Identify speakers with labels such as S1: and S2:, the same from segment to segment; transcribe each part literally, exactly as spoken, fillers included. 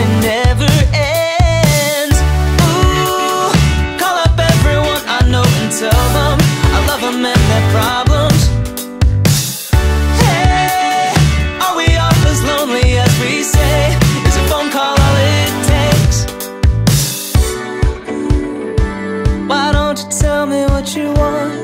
S1: it never ends. Ooh, call up everyone I know and tell them I love them and their problems. Hey, are we all as lonely as we say? Is a phone call all it takes? Why don't you tell me what you want?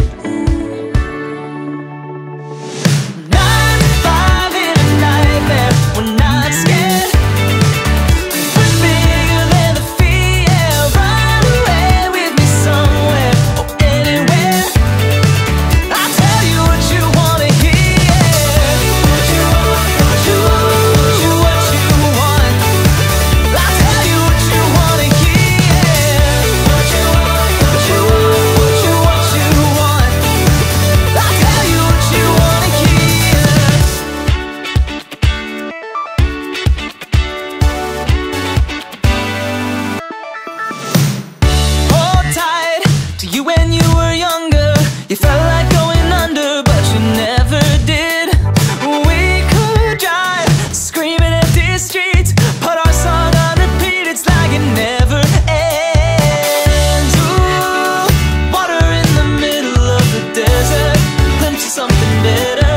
S1: You when you were younger, you felt like going under, but you never did. We could drive, screaming at these streets, put our song on repeat, it's like it never ends. Ooh, water in the middle of the desert, glimpse of something better.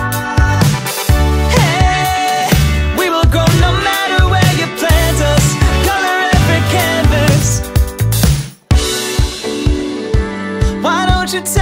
S1: Hey, we will grow no matter where you plant us, color every canvas. Why don't you tell